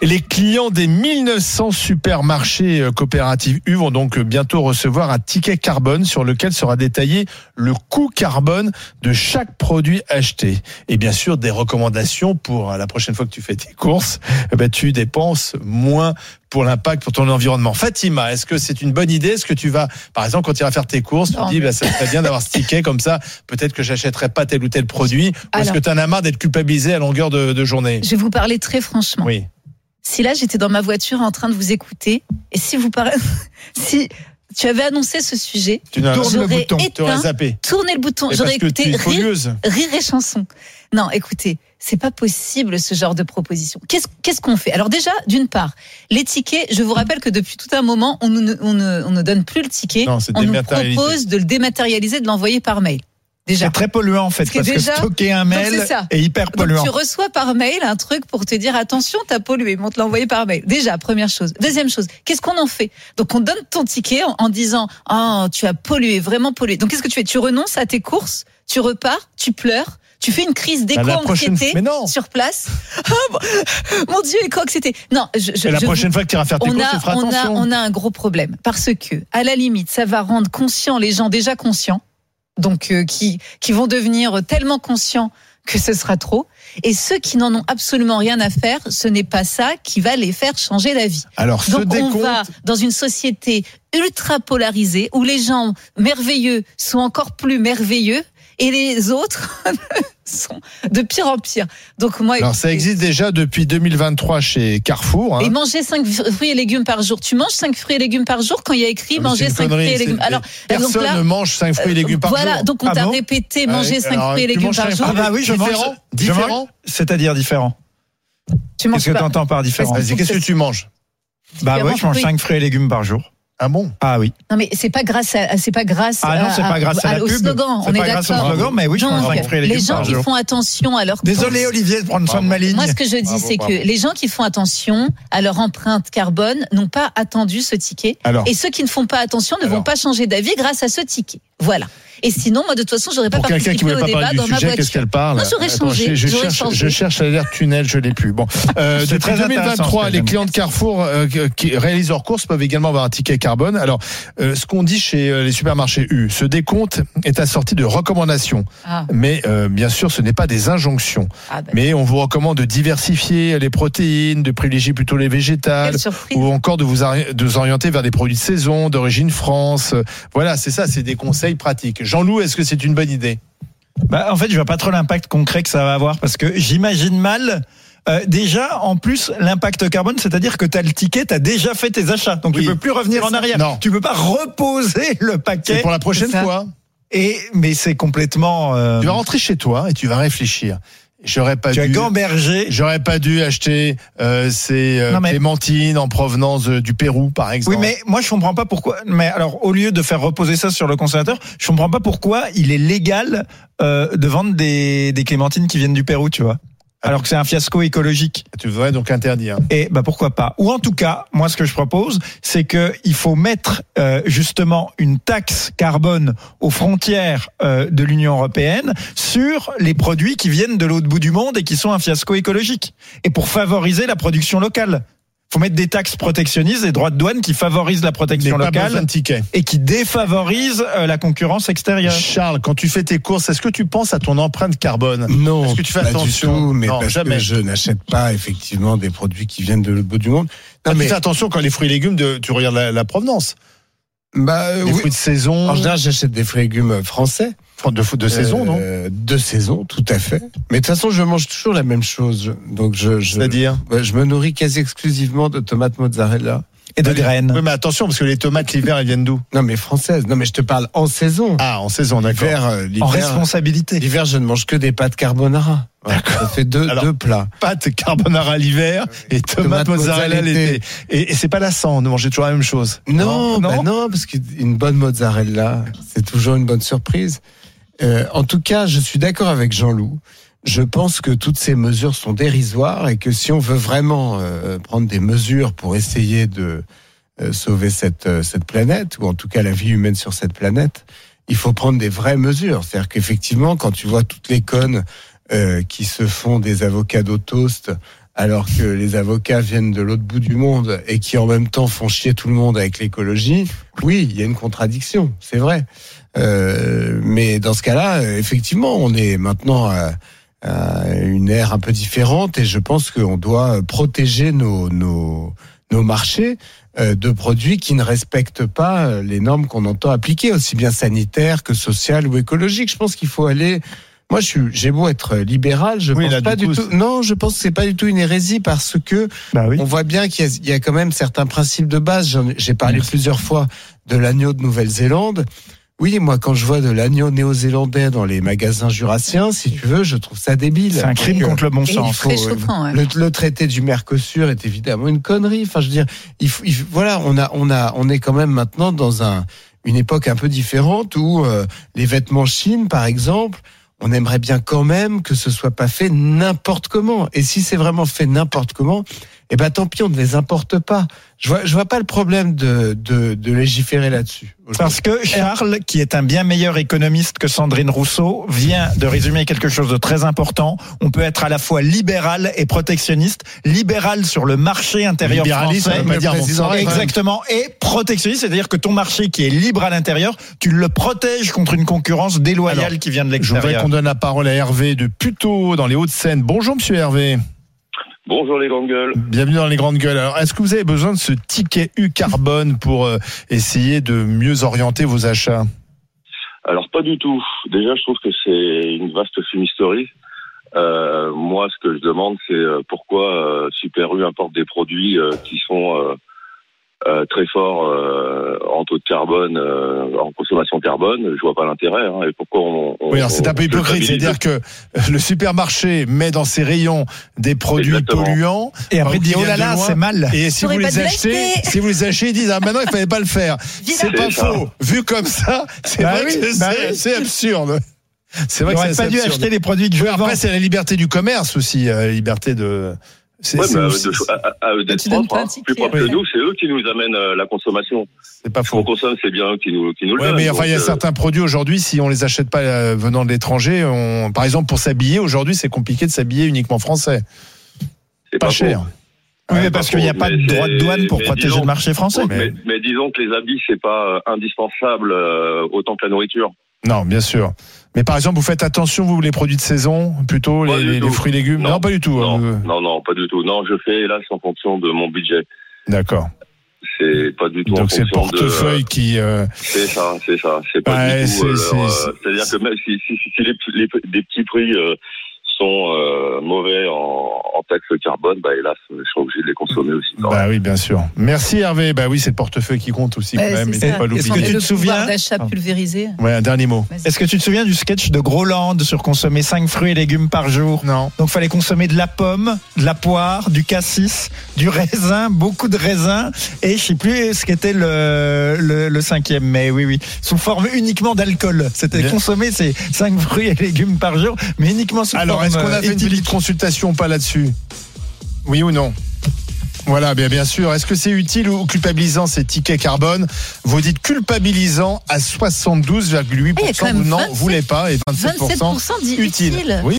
Les clients des 1900 supermarchés coopératifs U vont donc bientôt recevoir un ticket carbone sur lequel sera détaillé le coût carbone de chaque produit acheté. Et bien sûr, des recommandations pour la prochaine fois que tu fais tes courses, tu dépenses moins pour l'impact pour ton environnement. Fatima, est-ce que c'est une bonne idée? Est-ce que tu vas, par exemple, quand tu iras faire tes courses, tu te dis, ça serait bien d'avoir ce ticket comme ça, peut-être que j'achèterai pas tel ou tel produit, ou est-ce que tu en as marre d'être culpabilisé à longueur de journée? Je vais vous parler très franchement. Oui. Si là, j'étais dans ma voiture en train de vous écouter, et si tu avais annoncé ce sujet, j'aurais éteint, tourné le bouton, j'aurais écouté rire et chanson. Non, écoutez, c'est pas possible ce genre de proposition. Qu'est-ce qu'on fait? Alors déjà, d'une part, les tickets, je vous rappelle que depuis tout un moment, on ne donne plus le ticket, on nous propose de le dématérialiser, de l'envoyer par mail. Déjà. C'est très polluant en fait, parce que stocker un mail est hyper polluant. Donc tu reçois par mail un truc pour te dire attention, t'as pollué, ils vont te l'envoyer par mail. Déjà, première chose. Deuxième chose, qu'est-ce qu'on en fait? Donc on donne ton ticket en disant tu as pollué, vraiment pollué. Donc qu'est-ce que tu fais? Tu renonces à tes courses, tu repars, tu pleures. Tu fais une crise d'éco-anxiété sur place. Mon Dieu, éco-anxiété. Non, la prochaine fois que tu iras faire tes courses, tu feras attention. On a un gros problème parce que, à la limite, ça va rendre conscients les gens déjà conscients, donc qui vont devenir tellement conscients que ce sera trop. Et ceux qui n'en ont absolument rien à faire, ce n'est pas ça qui va les faire changer d'avis. Alors, donc on va dans une société ultra polarisée où les gens merveilleux sont encore plus merveilleux. Et les autres sont de pire en pire. Donc moi, alors ça existe déjà depuis 2023 chez Carrefour. Et manger 5 fruits et légumes par jour. Tu manges 5 fruits et légumes par jour quand il y a écrit manger 5 fruits et légumes. Alors personne ne mange 5 fruits et légumes par jour. Voilà, donc on t'a répété manger 5 fruits et légumes par jour. Ah bah oui, je mange différent. C'est-à-dire différent. Qu'est-ce que tu entends par différent? Vas-y, qu'est-ce que tu manges? Bah oui, je mange 5 fruits et légumes par jour. Ah bon? Ah oui. Non mais c'est pas grâce à non, c'est pas grâce à la au pub. slogan, c'est on pas est grâce d'accord. Au slogan, mais oui, je mange 5 fruits et légumes les gens par qui jour. font attention à leur Désolé Olivier de prendre soin de ma ligne. Moi ce que je dis c'est que les gens qui font attention à leur empreinte carbone n'ont pas attendu ce ticket. Et ceux qui ne font pas attention ne vont pas changer d'avis grâce à ce ticket. Voilà. Et sinon, moi, de toute façon, j'aurais pas participé au débat dans ma voiture. Qu'est-ce qu'elle parle? Moi, j'aurais changé. Je cherche l'alerte tunnel, je l'ai plus. Bon. Depuis 2023, les clients de Carrefour qui réalisent leurs courses peuvent également avoir un ticket carbone. Alors, ce qu'on dit chez les supermarchés U, ce décompte est assorti de recommandations. Mais, bien sûr, ce n'est pas des injonctions. Mais on vous recommande de diversifier les protéines, de privilégier plutôt les végétales, ou encore de vous orienter vers des produits de saison, d'origine France. Voilà, c'est ça, c'est des conseils pratiques. Jean-Loup, est-ce que c'est une bonne idée? En fait, je vois pas trop l'impact concret que ça va avoir parce que j'imagine mal. Déjà, en plus, l'impact carbone, c'est-à-dire que tu as le ticket, tu as déjà fait tes achats. Donc, tu peux plus revenir en arrière. Non. Tu peux pas reposer le paquet. C'est pour la prochaine fois. Mais c'est complètement... Tu vas rentrer chez toi et tu vas réfléchir. Tu as gambergé. J'aurais pas dû acheter ces clémentines en provenance du Pérou, par exemple. Oui, mais moi je comprends pas pourquoi. Mais alors, au lieu de faire reposer ça sur le consommateur, je comprends pas pourquoi il est légal de vendre des clémentines qui viennent du Pérou, tu vois. Alors que c'est un fiasco écologique. Tu devrais donc interdire. Et pourquoi pas. Ou en tout cas, moi ce que je propose, c'est que il faut mettre justement une taxe carbone aux frontières de l'Union européenne sur les produits qui viennent de l'autre bout du monde et qui sont un fiasco écologique. Et pour favoriser la production locale. Faut mettre des taxes protectionnistes, des droits de douane qui favorisent la protection locale et qui défavorisent la concurrence extérieure. Charles, quand tu fais tes courses, est-ce que tu penses à ton empreinte carbone? Non, est-ce que tu fais attention? Du tout, mais non, jamais. Je n'achète pas effectivement des produits qui viennent de l'autre bout du monde. Tu fais attention quand les fruits et légumes, tu regardes la provenance. Les fruits de saison. En général, j'achète des fruits et légumes français. De saison, non? De saison, tout à fait. Mais de toute façon, je mange toujours la même chose. Donc c'est-à-dire? Je me nourris quasi exclusivement de tomates mozzarella. Et de graines. Oui, mais attention, parce que les tomates, l'hiver, elles viennent d'où? Non, mais françaises. Non, mais je te parle en saison. Ah, en saison, d'accord. En responsabilité. L'hiver, je ne mange que des pâtes carbonara. D'accord. Ça fait deux plats. Pâtes carbonara l'hiver et tomates mozzarella l'été. Et c'est pas lassant de manger toujours la même chose. Non, parce qu'une bonne mozzarella, c'est toujours une bonne surprise. En tout cas, je suis d'accord avec Jean-Loup. Je pense que toutes ces mesures sont dérisoires et que si on veut vraiment prendre des mesures pour essayer de sauver cette planète, ou en tout cas la vie humaine sur cette planète, il faut prendre des vraies mesures. C'est-à-dire qu'effectivement, quand tu vois toutes les connes qui se font des avocats au toast alors que les avocats viennent de l'autre bout du monde et qui en même temps font chier tout le monde avec l'écologie, oui, il y a une contradiction, c'est vrai. Mais dans ce cas-là, effectivement, on est maintenant à une ère un peu différente et je pense qu'on doit protéger nos marchés de produits qui ne respectent pas les normes qu'on entend appliquer, aussi bien sanitaires que sociales ou écologiques. Je pense qu'il faut aller... Moi, j'ai beau être libéral, je pense pas du tout. Non, je pense que c'est pas du tout une hérésie parce que on voit bien qu'il y a quand même certains principes de base. J'ai parlé plusieurs fois de l'agneau de Nouvelle-Zélande. Oui, moi, quand je vois de l'agneau néo-zélandais dans les magasins jurassiens, si tu veux, je trouve ça débile. C'est un crime contre le bon sens. Le traité du Mercosur est évidemment une connerie. Enfin, je veux dire, voilà, on est quand même maintenant dans une époque un peu différente où les vêtements Chine, par exemple, on aimerait bien quand même que ce soit pas fait n'importe comment. Et si c'est vraiment fait n'importe comment, eh ben tant pis, on ne les importe pas. Je vois pas le problème de légiférer là-dessus. Parce que Charles, qui est un bien meilleur économiste que Sandrine Rousseau, vient de résumer quelque chose de très important. On peut être à la fois libéral et protectionniste. Libéral sur le marché intérieur français. Exactement. Et protectionniste, c'est-à-dire que ton marché qui est libre à l'intérieur, tu le protèges contre une concurrence déloyale qui vient de l'extérieur. Je voudrais qu'on donne la parole à Hervé de Puteaux, dans les Hauts-de-Seine. Bonjour, monsieur Hervé. Bonjour les grandes gueules. Bienvenue dans les grandes gueules. Alors, est-ce que vous avez besoin de ce ticket U-Carbone pour essayer de mieux orienter vos achats ? Alors pas du tout. Déjà, je trouve que c'est une vaste fumisterie. Moi, ce que je demande, c'est pourquoi Super U importe des produits qui sont très forts en taux de carbone, en consommation carbone. Je vois pas l'intérêt. Et pourquoi oui, alors c'est un peu hypocrite, c'est-à-dire que le supermarché met dans ses rayons des produits polluants et après dit oh là là, c'est mal. Et si vous les achetez, ils disent ah maintenant il fallait pas le faire. C'est pas faux. Vu comme ça, c'est vrai que c'est absurde. C'est vrai que c'est pas dû acheter les produits que je vends. Après, c'est la liberté du commerce aussi, la liberté de. D'être propre, plus propre que nous, c'est eux qui nous amènent la consommation. C'est pas faux. On consomme, c'est bien eux qui nous le donnent. Mais enfin, il y a certains produits aujourd'hui, si on les achète pas venant de l'étranger, par exemple pour s'habiller, aujourd'hui, c'est compliqué de s'habiller uniquement français. C'est pas cher. Oui, mais parce qu'il n'y a pas de droit de douane pour protéger le marché français. Mais disons que les habits, c'est pas indispensable autant que la nourriture. Non, bien sûr. Mais par exemple, vous faites attention, vous, les produits de saison, plutôt les fruits et légumes. Non, pas du tout. Non, pas du tout. Non, je fais hélas en fonction de mon budget. D'accord. C'est pas du tout en fonction de... Donc c'est portefeuille qui... C'est ça. C'est pas du tout... c'est-à-dire que même si les petits prix sont mauvais en taxe carbone, hélas, je suis obligé de les consommer aussi. Oui, bien sûr. Merci Hervé. Oui, c'est le portefeuille qui compte aussi quand même. C'est pas Est-ce que tu te souviens d'achat pulvérisé. Ouais, un dernier mot. Est-ce que tu te souviens du sketch de Groland sur consommer 5 fruits et légumes par jour? Non. Donc fallait consommer de la pomme, de la poire, du cassis, du raisin, beaucoup de raisins et je sais plus ce qu'était le cinquième, mais oui, sous forme uniquement d'alcool. C'était consommer ces 5 fruits et légumes par jour, mais uniquement sous forme. Est-ce qu'on a fait une petite consultation ou pas là-dessus ? Oui ou non ? Voilà, bien sûr. Est-ce que c'est utile ou culpabilisant ces tickets carbone ? Vous dites culpabilisant à 72,8%. Vous n'en voulez pas et 27% utile. Oui.